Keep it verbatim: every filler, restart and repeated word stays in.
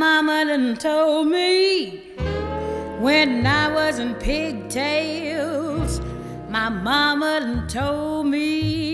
mama done told me when I was in pigtails. My mama done told me